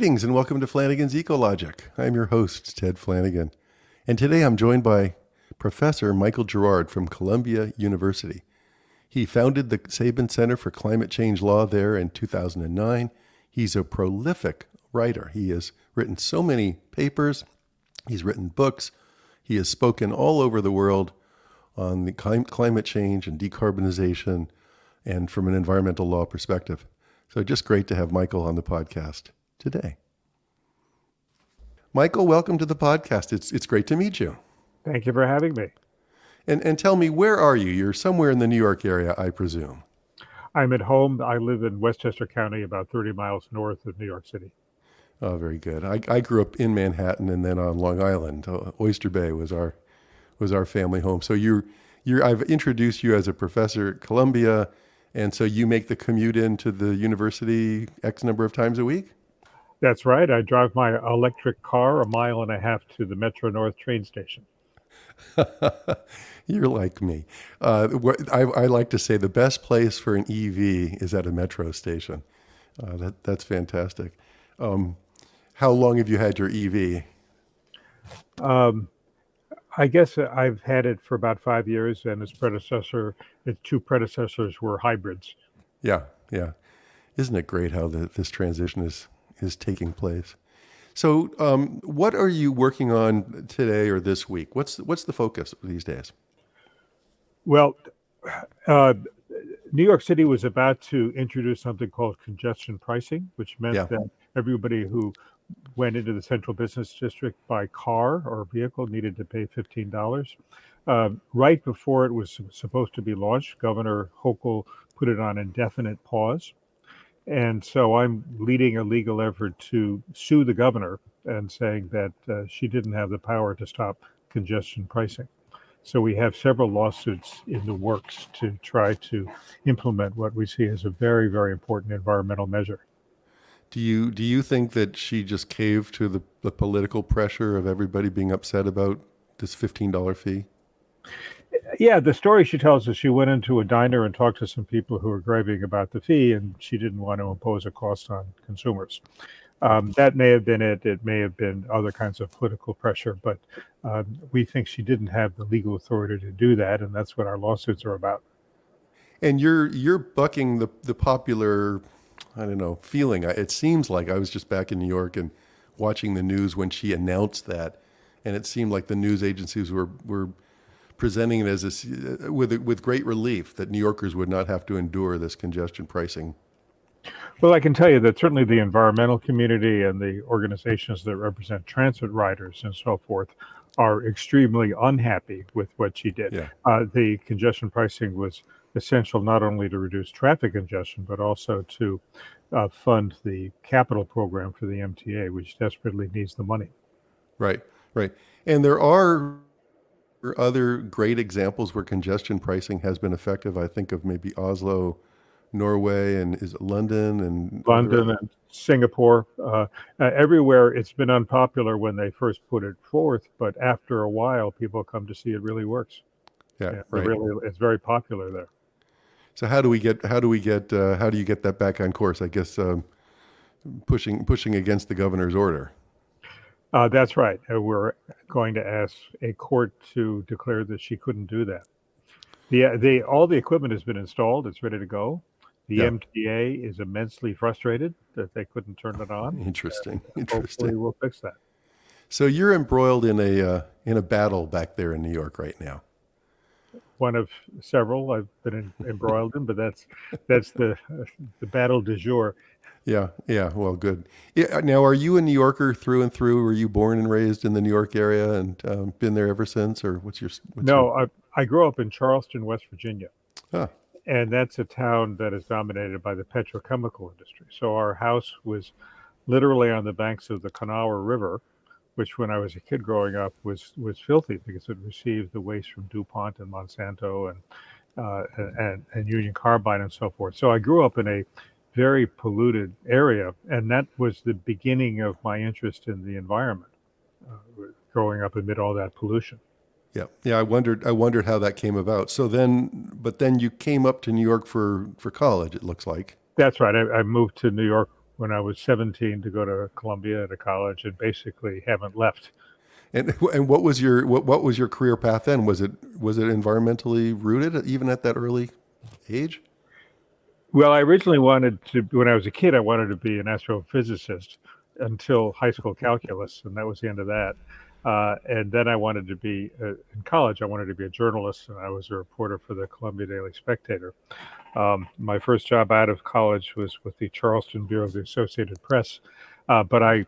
Greetings and welcome to Flanagan's Ecologic. I'm your host, Ted Flanagan. And today I'm joined by Professor Michael Gerard from Columbia University. He founded the Sabin Center for Climate Change Law there in 2009. He's a prolific writer. He has written so many papers. He's written books. He has spoken all over the world on the climate change and decarbonization and from an environmental law perspective. So just great to have Michael on the podcast today. Michael, welcome to the podcast. It's great to meet you. Thank you for having me. And tell me, where are you? You're somewhere in the New York area, I presume. I'm at home. I live in Westchester County, about 30 miles north of New York City. Oh, very good. I grew up in Manhattan and then on Long Island. Oyster Bay was our family home. So I've introduced you as a professor at Columbia, and so you make the commute into the university X number of times a week? That's right. I drive my electric car 1.5 miles to the Metro North train station. You're like me. I like to say the best place for an EV is at a metro station. That's fantastic. How long have you had your EV? I guess I've had it for about 5 years, and its two predecessors were hybrids. Yeah. Isn't it great how this transition is taking place? So what are you working on today or this week? What's the focus these days? Well, New York City was about to introduce something called congestion pricing, which meant that everybody who went into the central business district by car or vehicle needed to pay $15. Right before it was supposed to be launched, Governor Hochul put it on indefinite pause. And so I'm leading a legal effort to sue the governor and saying that she didn't have the power to stop congestion pricing. So we have several lawsuits in the works to try to implement what we see as a very, very important environmental measure. Do you think that she just caved to the political pressure of everybody being upset about this $15 fee? Yeah, the story she tells is she went into a diner and talked to some people who were grieving about the fee, and she didn't want to impose a cost on consumers. That may have been it. It may have been other kinds of political pressure, but we think she didn't have the legal authority to do that, and that's what our lawsuits are about. And you're bucking the popular, I don't know, feeling. It seems like I was just back in New York and watching the news when she announced that, and it seemed like the news agencies were presenting it as with great relief that New Yorkers would not have to endure this congestion pricing. Well, I can tell you that certainly the environmental community and the organizations that represent transit riders and so forth are extremely unhappy with what she did. Yeah. The congestion pricing was essential not only to reduce traffic congestion, but also to fund the capital program for the MTA, which desperately needs the money. Right. And there are other great examples where congestion pricing has been effective. I think of maybe Oslo, Norway, and is it London and Singapore. Everywhere it's been unpopular when they first put it forth, but after a while, people come to see it really works. Yeah, right. It's very popular there. So how do you get that back on course? I guess pushing against the governor's order. That's right. We're going to ask a court to declare that she couldn't do that. All the equipment has been installed. It's ready to go. The MTA is immensely frustrated that they couldn't turn it on. Interesting. Hopefully we'll fix that. So you're embroiled in a battle back there in New York right now. One of several I've been embroiled in, but that's the battle du jour. Yeah. Well, good. Yeah, now, are you a New Yorker through and through? Were you born and raised in the New York area and been there ever since, or I grew up in Charleston, West Virginia, and that's a town that is dominated by the petrochemical industry. So our house was literally on the banks of the Kanawha River, which, when I was a kid growing up, was filthy because it received the waste from DuPont and Monsanto and Union Carbide and so forth. So I grew up in a very polluted area, and that was the beginning of my interest in the environment, growing up amid all that pollution. Yeah. I wondered how that came about. But then you came up to New York for college, it looks like. That's right. I moved to New York when I was 17 to go to Columbia at a college, and basically haven't left. And what was your career path then? Was it environmentally rooted even at that early age? Well, I originally wanted to, when I was a kid, I wanted to be an astrophysicist until high school calculus, and that was the end of that. And then I wanted to be, in college, I wanted to be a journalist, and I was a reporter for the Columbia Daily Spectator. My first job out of college was with the Charleston Bureau of the Associated Press, but I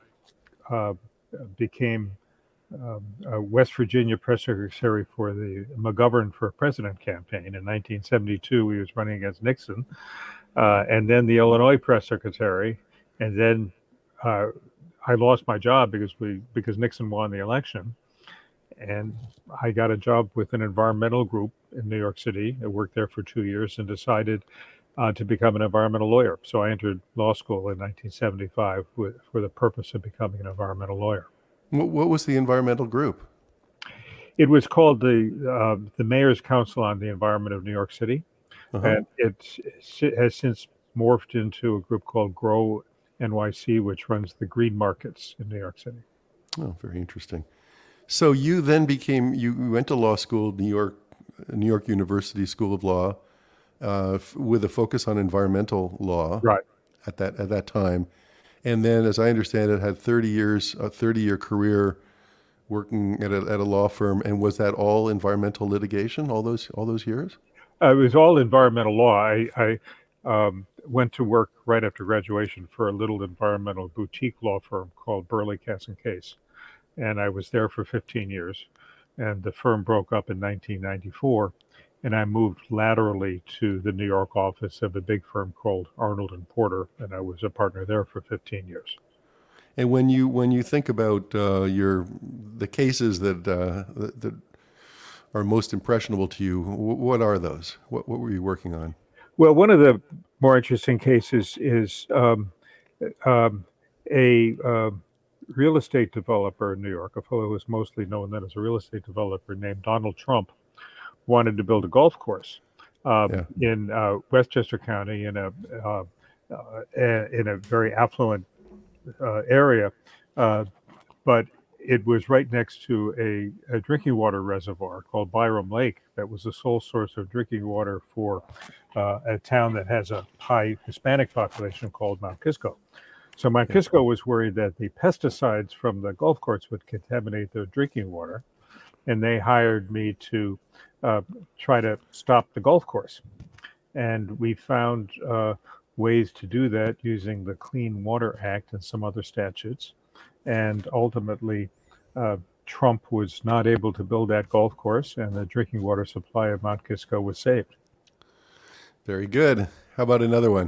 became a West Virginia press secretary for the McGovern for President campaign. In 1972, he was running against Nixon, and then the Illinois press secretary, and then I lost my job because Nixon won the election, and I got a job with an environmental group in New York City. I worked there for 2 years and decided to become an environmental lawyer. So I entered law school in 1975 for the purpose of becoming an environmental lawyer. What was the environmental group? It was called the Mayor's Council on the Environment of New York City, and it has since morphed into a group called Grow NYC, which runs the green markets in New York City. Oh, very interesting. So you then you went to law school, New York University School of Law, with a focus on environmental law. Right. At that time. And then, as I understand it, had 30-year career working at a law firm. And was that all environmental litigation, all those years? It was all environmental law. I went to work right after graduation for a little environmental boutique law firm called Burley, Cass & Case. And I was there for 15 years. And the firm broke up in 1994. And I moved laterally to the New York office of a big firm called Arnold & Porter, and I was a partner there for 15 years. And when you think about the cases that are most impressionable to you, what are those? What were you working on? Well, one of the more interesting cases is a real estate developer in New York, a fellow who is mostly known then as a real estate developer named Donald Trump, wanted to build a golf course in Westchester County in a very affluent area, but it was right next to a drinking water reservoir called Byram Lake that was the sole source of drinking water for a town that has a high Hispanic population called Mount Kisco. So Mount Kisco was worried that the pesticides from the golf course would contaminate their drinking water, and they hired me to try to stop the golf course. And we found ways to do that using the Clean Water Act and some other statutes. And ultimately, Trump was not able to build that golf course, and the drinking water supply of Mount Kisco was saved. Very good. How about another one?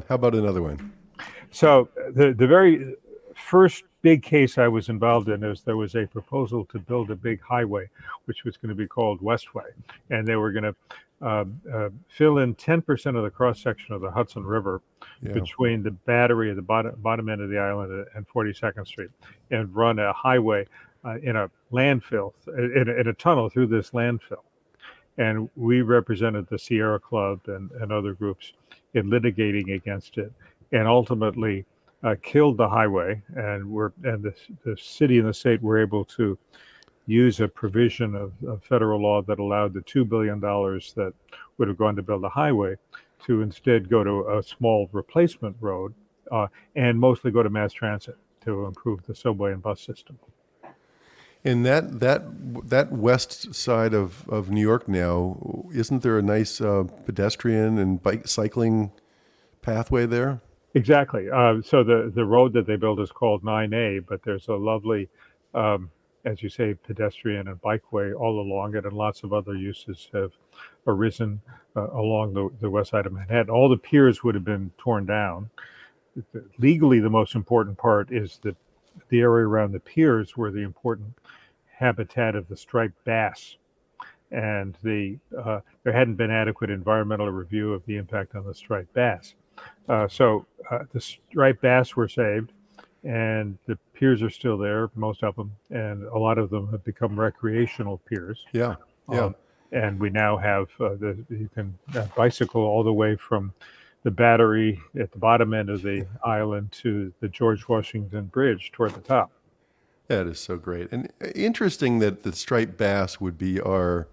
So the very first big case I was involved in is there was a proposal to build a big highway, which was going to be called Westway. And they were going to fill in 10% of the cross-section of the Hudson River between the Battery at the bottom end of the island and 42nd Street, and run a highway in a landfill, in a tunnel through this landfill. And we represented the Sierra Club and other groups in litigating against it, and ultimately killed the highway, and the city and the state were able to use a provision of federal law that allowed the $2 billion that would have gone to build a highway to instead go to a small replacement road and mostly go to mass transit to improve the subway and bus system. And that west side of New York now, isn't there a nice pedestrian and cycling pathway there? Exactly. So the road that they built is called 9A, but there's a lovely, as you say, pedestrian and bikeway all along it, and lots of other uses have arisen along the west side of Manhattan. All the piers would have been torn down. Legally, the most important part is that the area around the piers were the important habitat of the striped bass, and there hadn't been adequate environmental review of the impact on the striped bass. So the striped bass were saved, and the piers are still there, most of them, and a lot of them have become recreational piers. Yeah. And we now have you can bicycle all the way from the battery at the bottom end of the island to the George Washington Bridge toward the top. That is so great, and interesting that the striped bass would be the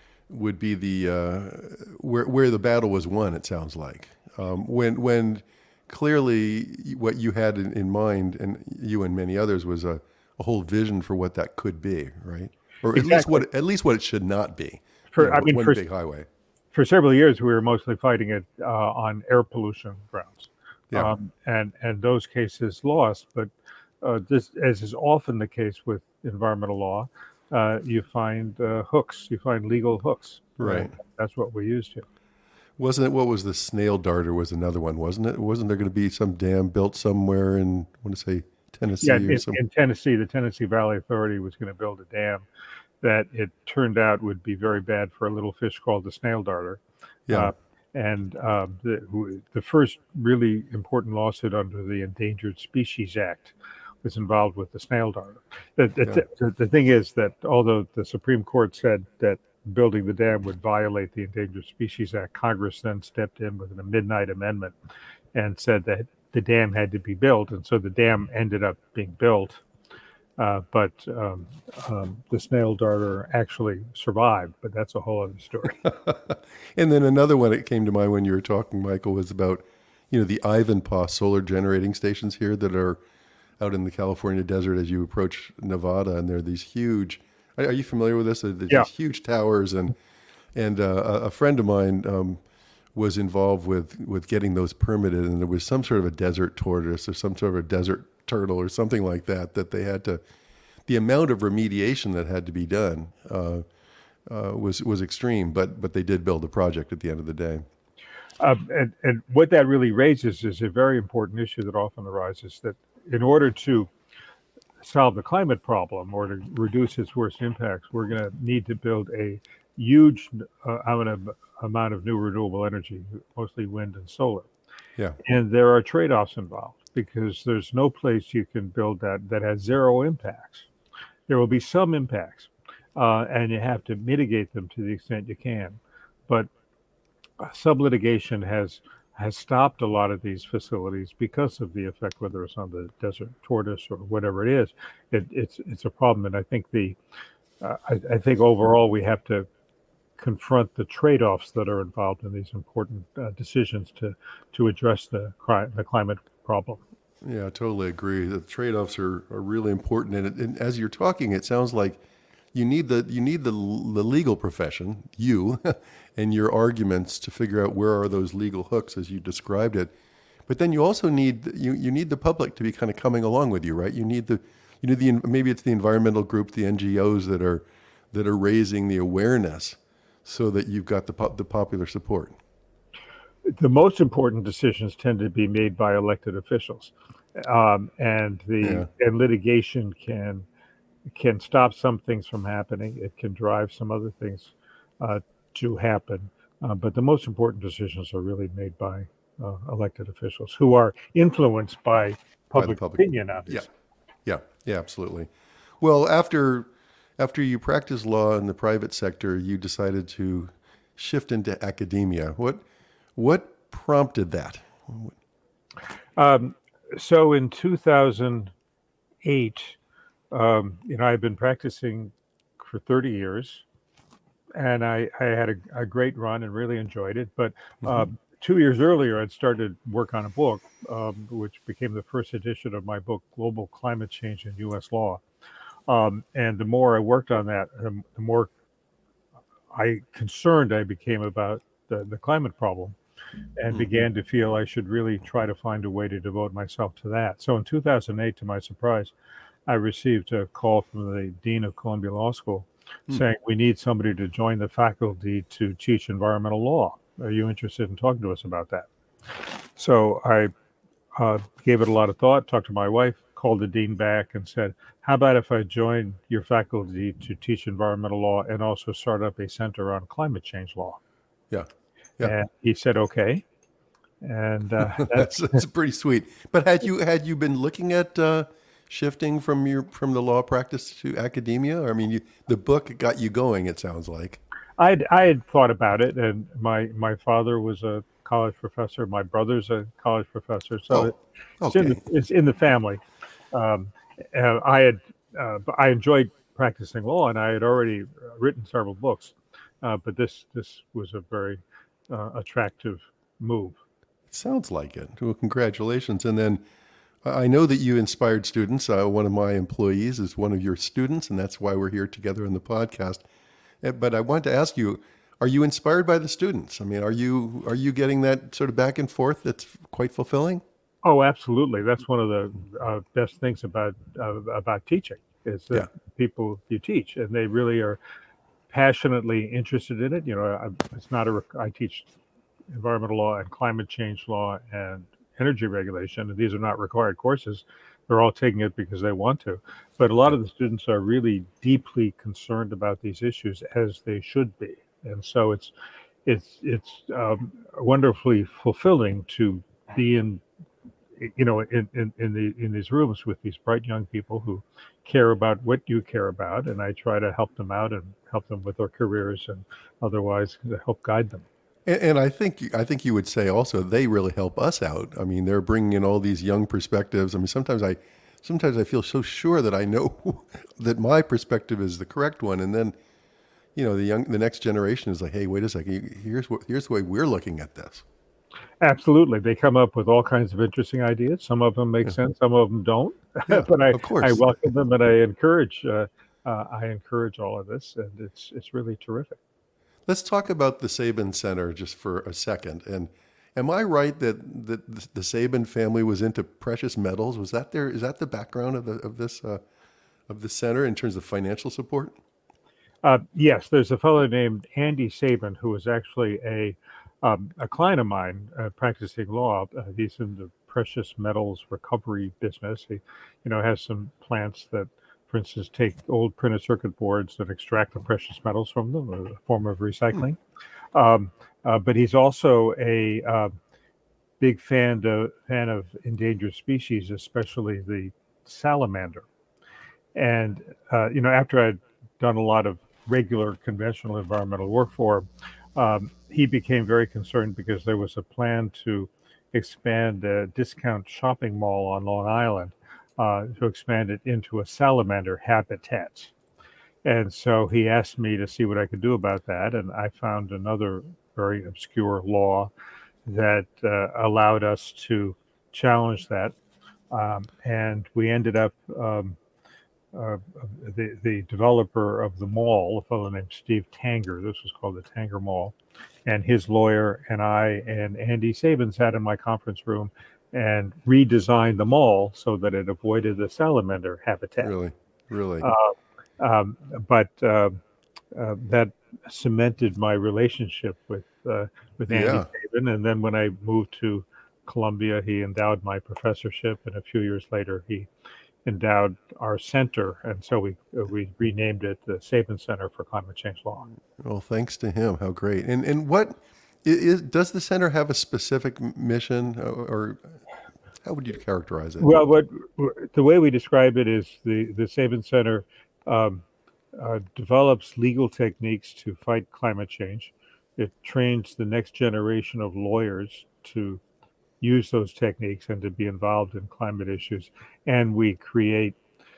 where the battle was won. It sounds like when clearly what you had in mind, and you and many others, was a whole vision for what that could be, right? Or Exactly. at least what it should not be. One big highway. For several years, we were mostly fighting it on air pollution grounds, Yeah. and those cases lost. But this, as is often the case with environmental law, you find hooks. You find legal hooks. Right. That's what we used here. Wasn't it? What was the snail darter? Was another one, wasn't it? Wasn't there going to be some dam built somewhere in, I want to say, Tennessee or something? In Tennessee, the Tennessee Valley Authority was going to build a dam that it turned out would be very bad for a little fish called the snail darter. Yeah. The first really important lawsuit under the Endangered Species Act was involved with the snail darter. The thing is that although the Supreme Court said that building the dam would violate the Endangered Species Act, Congress then stepped in with a midnight amendment and said that the dam had to be built, and so the dam ended up being built. But the snail darter actually survived, but that's a whole other story. And then another one that came to mind when you were talking, Michael, was about, the Ivanpah solar generating stations here that are out in the California desert as you approach Nevada, and they're these huge. Are you familiar with this? These huge towers, and a friend of mine was involved with getting those permitted, and there was some sort of a desert tortoise or some sort of a desert turtle or something like that they had to. The amount of remediation that had to be done was extreme, but they did build the project at the end of the day. And what that really raises is a very important issue that often arises, that in order to solve the climate problem or to reduce its worst impacts, we're going to need to build a huge amount of new renewable energy, mostly wind and solar. Yeah. And there are trade-offs involved, because there's no place you can build that has zero impacts. There will be some impacts, and you have to mitigate them to the extent you can. But some litigation has stopped a lot of these facilities because of the effect, whether it's on the desert tortoise or whatever it is. It's a problem, and I think I think overall we have to confront the trade-offs that are involved in these important decisions to address the climate problem. Yeah, I totally agree. The trade-offs are really important, and as you're talking, it sounds like you need the legal profession, you, and your arguments to figure out where are those legal hooks as you described it. But then you also need you need the public to be kind of coming along with you, right? You need maybe it's the environmental group, the NGOs that are raising the awareness, so that you've got the popular support. The most important decisions tend to be made by elected officials, and litigation can stop some things from happening. It can drive some other things to happen, but the most important decisions are really made by elected officials who are influenced by public opinion, obviously. Yeah, absolutely. Well, after you practiced law in the private sector, you decided to shift into academia. What prompted that? So in 2008, I've been practicing for 30 years, and I had a great run and really enjoyed it. But 2 years earlier, I'd started work on a book, which became the first edition of my book, Global Climate Change in U.S. Law. And the more I worked on that, the more concerned I became about the climate problem, and began to feel I should really try to find a way to devote myself to that. So in 2008, to my surprise, I received a call from the Dean of Columbia Law School saying, we need somebody to join the faculty to teach environmental law. Are you interested in talking to us about that? So I gave it a lot of thought, talked to my wife, called the dean back and said, how about if I join your faculty to teach environmental law and also start up a center on climate change law? Yeah. And he said, okay. And that's pretty sweet. But had you been looking at shifting from the law practice to academia? Or, I mean, the book got you going, it sounds like. I had thought about it, and my father was a college professor. My brother's a college professor. So okay. it's in the family. Um, I enjoyed practicing law, and I had already written several books, but this was a very attractive move. Sounds like it. Well, congratulations. And then I know that you inspired students. One of my employees is one of your students, and that's why we're here together in the podcast. But I wanted to ask you, are you inspired by the students? I mean, are you getting that sort of back and forth that's quite fulfilling? Oh, absolutely. That's one of the best things about teaching is Yeah. that people you teach, and they really are passionately interested in it. It's not I teach environmental law and climate change law and energy regulation, and these are not required courses. They're all taking it because they want to. But a lot of the students are really deeply concerned about these issues, as they should be. And so it's wonderfully fulfilling to be in these rooms with these bright young people who care about what you care about, and I try to help them out and help them with their careers and otherwise help guide them. And I think you would say also they really help us out. I mean, they're bringing in all these young perspectives. I mean, sometimes I feel so sure that I know that my perspective is the correct one, and then the next generation is like, hey, wait a second, here's the way we're looking at this. Absolutely, they come up with all kinds of interesting ideas. Some of them make sense, some of them don't. Yeah, but of course. I welcome them, and I encourage all of this, and it's really terrific. Let's talk about the Sabin Center just for a second. And am I right that the Sabin family was into precious metals? Is that the background of the center in terms of financial support? Yes, there's a fellow named Andy Sabin who was actually a client of mine practicing law. He's in the precious metals recovery business. He, has some plants that, for instance, take old printed circuit boards and extract the precious metals from them, a form of recycling. But he's also a big fan of endangered species, especially the salamander. And after I'd done a lot of regular conventional environmental work for him, he became very concerned because there was a plan to expand a discount shopping mall on Long Island, to expand it into a salamander habitat. And so he asked me to see what I could do about that. And I found another very obscure law that allowed us to challenge that. And we ended up, the developer of the mall, a fellow named Steve Tanger, this was called the Tanger Mall, and his lawyer and I and Andy Sabin sat in my conference room and redesigned the mall so that it avoided the salamander habitat. Really. But that cemented my relationship with Andy Sabin. And then when I moved to Columbia, he endowed my professorship, and a few years later, he endowed our center, and so we renamed it the Sabin Center for Climate Change Law. Well, thanks to him. How great! And what does the center have a specific mission, or how would you characterize it? Well, the way we describe it is the Sabin Center develops legal techniques to fight climate change. It trains the next generation of lawyers to use those techniques and to be involved in climate issues. And we create,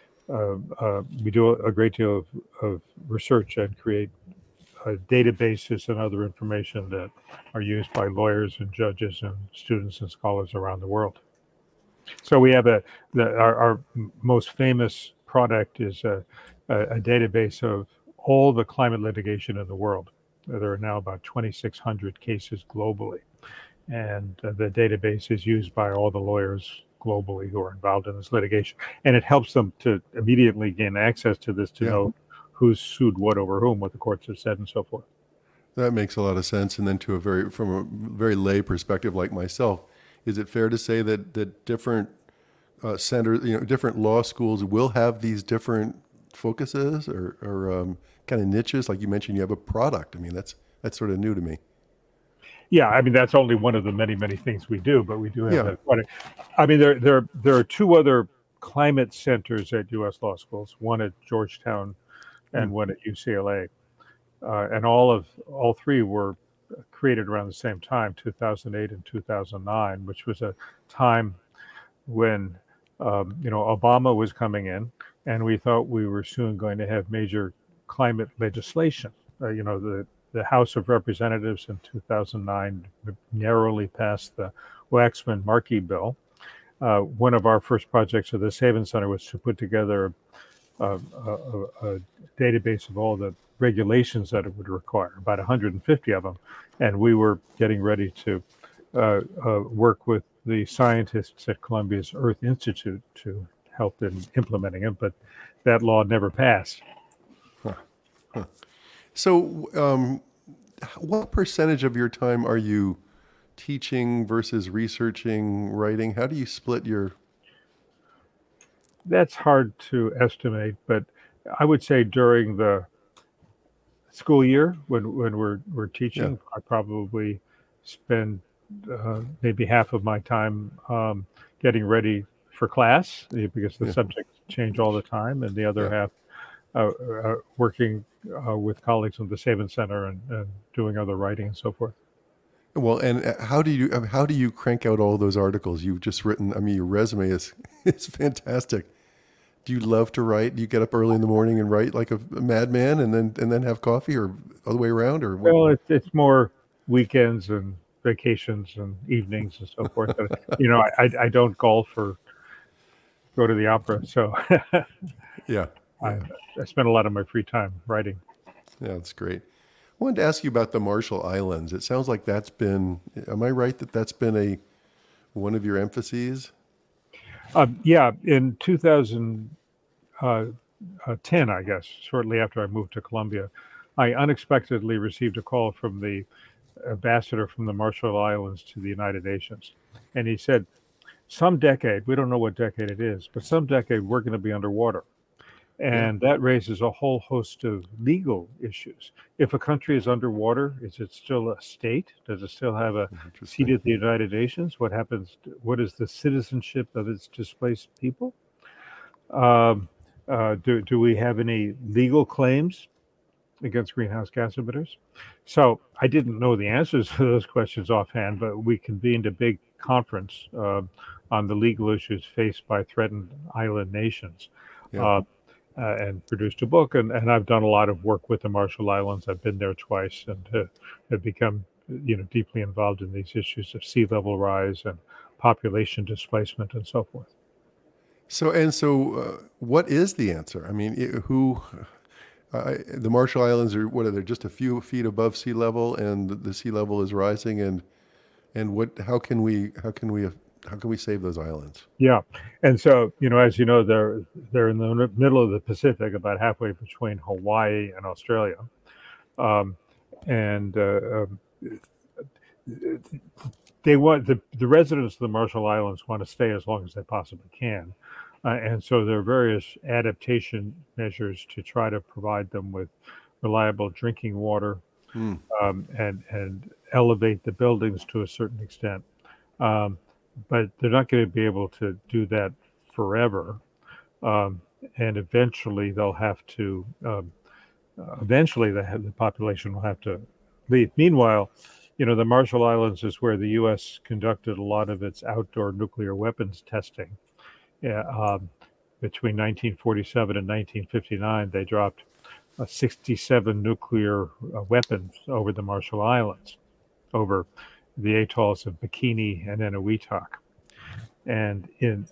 we do a great deal of research and create databases and other information that are used by lawyers and judges and students and scholars around the world. So we have our most famous product is a database of all the climate litigation in the world. There are now about 2,600 cases globally. And the database is used by all the lawyers globally who are involved in this litigation. And it helps them to immediately gain access to this, to know who's sued what over whom, what the courts have said, and so forth. That makes a lot of sense. And then from a very lay perspective like myself, is it fair to say that different centers, different law schools will have these different focuses or kind of niches? Like you mentioned, you have a product. I mean, that's sort of new to me. Yeah, I mean, that's only one of the many, many things we do, but we do have that product. I mean, there are two other climate centers at U.S. law schools, one at Georgetown and one at UCLA. And all three were created around the same time, 2008 and 2009, which was a time when Obama was coming in, and we thought we were soon going to have major climate legislation. The House of Representatives in 2009 narrowly passed the Waxman-Markey bill. One of our first projects at the Sabin Center was to put together a database of all the regulations that it would require, about 150 of them. And we were getting ready to work with the scientists at Columbia's Earth Institute to help in implementing it, but that law never passed. So what percentage of your time are you teaching versus researching, writing? How do you split your... That's hard to estimate, but I would say during the school year when we're teaching, I probably spend maybe half of my time getting ready for class because the subjects change all the time, and the other half working with colleagues from the Sabin Center and doing other writing and so forth. Well, and how do you crank out all those articles you've just written? I mean, your resume is fantastic. Do you love to write? Do you get up early in the morning and write like a madman, and then have coffee, or other way around? Or what? Well, it's more weekends and vacations and evenings and so forth. I don't golf or go to the opera, so I spend a lot of my free time writing. Yeah, that's great. I wanted to ask you about the Marshall Islands. It sounds like that's been, am I right that that's been one of your emphases? In 2010, I guess, shortly after I moved to Columbia, I unexpectedly received a call from the ambassador from the Marshall Islands to the United Nations. And he said, some decade, we don't know what decade it is, but some decade we're going to be underwater. And that raises a whole host of legal issues. If a country is underwater, is it still a state? Does it still have a seat at the United Nations? What happens? What is the citizenship of its displaced people? Do we have any legal claims against greenhouse gas emitters? So I didn't know the answers to those questions offhand, but we convened a big conference on the legal issues faced by threatened island nations. And produced a book, and I've done a lot of work with the Marshall Islands. I've been there twice and have become deeply involved in these issues of sea level rise and population displacement and so forth. So what is the answer? I mean, the Marshall Islands are, what are they, just a few feet above sea level, and the sea level is rising, and how can we save those islands? Yeah, and so as you know, they're in the middle of the Pacific, about halfway between Hawaii and Australia, and they want the residents of the Marshall Islands want to stay as long as they possibly can, and so there are various adaptation measures to try to provide them with reliable drinking water, and elevate the buildings to a certain extent. But they're not going to be able to do that forever. And eventually they'll have to, the population will have to leave. Meanwhile, the Marshall Islands is where the U.S. conducted a lot of its outdoor nuclear weapons testing. Between 1947 and 1959, they dropped 67 nuclear weapons over the Marshall Islands, over the atolls of Bikini and Eniwetok. And in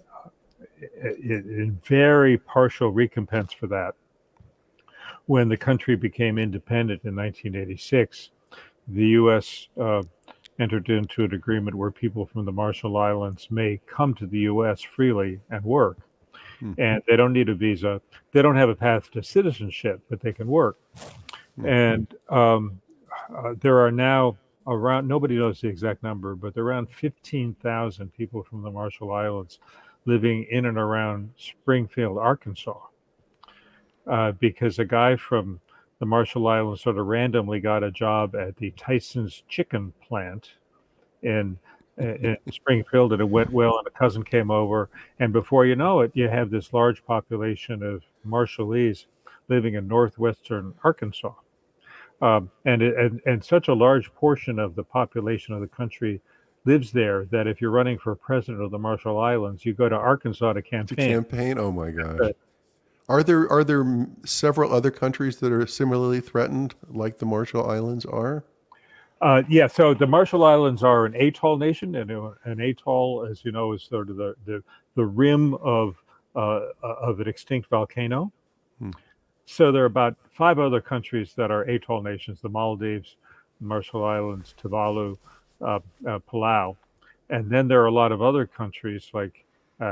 very partial recompense for that, when the country became independent in 1986, the U.S. Entered into an agreement where people from the Marshall Islands may come to the U.S. freely and work. And they don't need a visa. They don't have a path to citizenship, but they can work. And there are now around, nobody knows the exact number, but there are around 15,000 people from the Marshall Islands living in and around Springfield, Arkansas, because a guy from the Marshall Islands sort of randomly got a job at the Tyson's chicken plant in Springfield, and it went well, and a cousin came over, and before you know it, you have this large population of Marshallese living in northwestern Arkansas. And such a large portion of the population of the country lives there that if you're running for president of the Marshall Islands, you go to Arkansas to campaign. To campaign? Oh my gosh. Are there several other countries that are similarly threatened, like the Marshall Islands are? Yeah, so the Marshall Islands are an atoll nation, and an atoll, as you know, is sort of the rim of an extinct volcano. So there are about 5 other countries that are atoll nations: the Maldives, Marshall Islands, Tuvalu, Palau, and then there are a lot of other countries like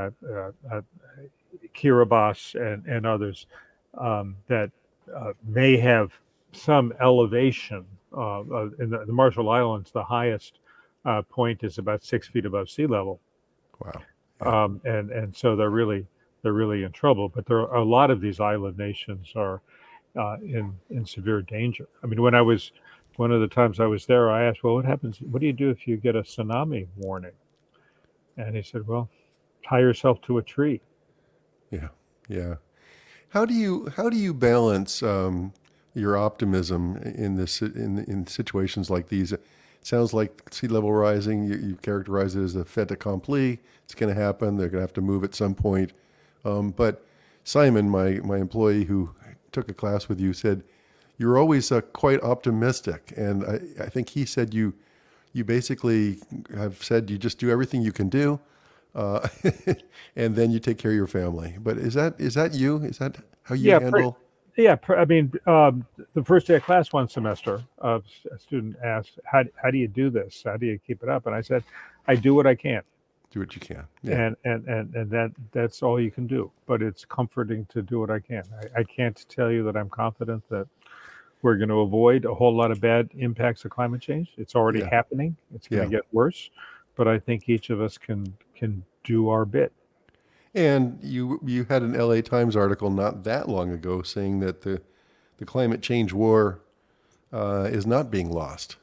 Kiribati and others that may have some elevation. In the Marshall Islands, the highest point is about 6 feet above sea level. Wow! And so they're really in trouble. But there are a lot of these island nations are in severe danger. I mean, one of the times I was there, I asked, "Well, what happens? What do you do if you get a tsunami warning?" And he said, "Well, tie yourself to a tree." Yeah. How do you balance your optimism in situations like these? It sounds like sea level rising. You characterize it as a fait accompli. It's going to happen. They're going to have to move at some point. But Simon, my employee who took a class with you, said you're always quite optimistic, and I think he said you basically have said you just do everything you can do, and then you take care of your family. But is that you? Is that how you handle? I mean, the first day of class one semester, a student asked, how do you do this? How do you keep it up? And I said, I do what I can. Do what you can. Yeah. And that's all you can do. But it's comforting to do what I can. I can't tell you that I'm confident that we're going to avoid a whole lot of bad impacts of climate change. It's already happening. It's going to get worse. But I think each of us can do our bit. And you had an LA Times article not that long ago saying that the climate change war is not being lost.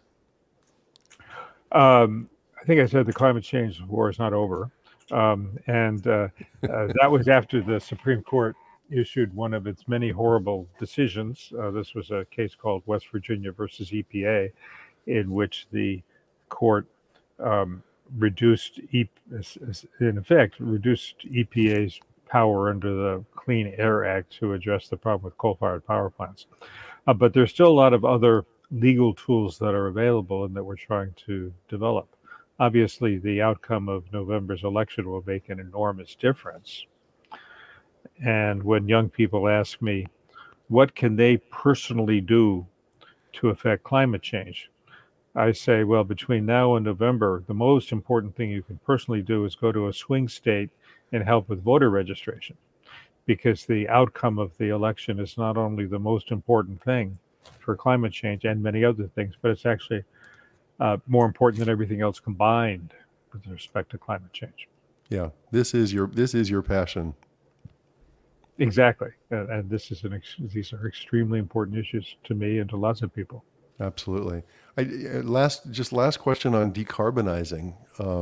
I think I said the climate change war is not over. That was after the Supreme Court issued one of its many horrible decisions. This was a case called West Virginia versus EPA, in which the court reduced EPA's power under the Clean Air Act to address the problem with coal-fired power plants. But there's still a lot of other legal tools that are available and that we're trying to develop. Obviously, the outcome of November's election will make an enormous difference. And when young people ask me, what can they personally do to affect climate change? I say, well, between now and November, the most important thing you can personally do is go to a swing state and help with voter registration, because the outcome of the election is not only the most important thing for climate change and many other things, but it's actually more important than everything else combined with respect to climate change. Yeah, this is your passion. Exactly, and these are extremely important issues to me and to lots of people. Absolutely. Last question on decarbonizing.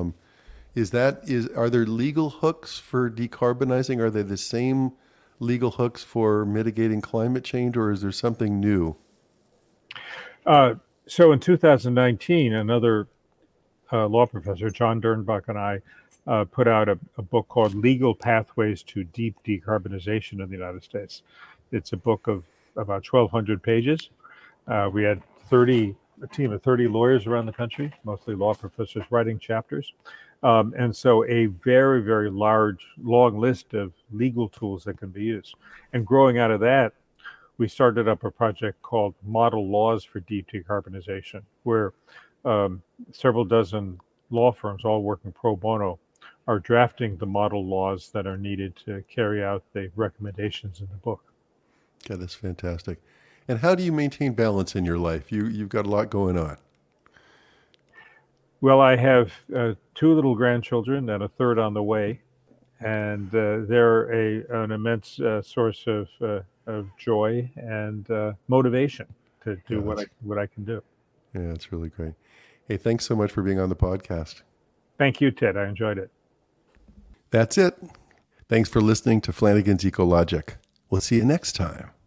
Are there legal hooks for decarbonizing? Are they the same legal hooks for mitigating climate change, or is there something new? So in 2019, another law professor, John Dernbach, and I put out a book called Legal Pathways to Deep Decarbonization in the United States. It's a book of about 1,200 pages. We had a team of 30 lawyers around the country, mostly law professors, writing chapters. And so a very, very long list of legal tools that can be used. And growing out of that, we started up a project called Model Laws for Deep Decarbonization, where several dozen law firms, all working pro bono, are drafting the model laws that are needed to carry out the recommendations in the book. Okay, that's fantastic. And how do you maintain balance in your life? You've got a lot going on. Well, I have 2 little grandchildren and a third on the way, and they're an immense source of joy and motivation to do what I can do. Yeah, that's really great. Hey, thanks so much for being on the podcast. Thank you, Ted. I enjoyed it. That's it. Thanks for listening to Flanagan's Ecologic. We'll see you next time.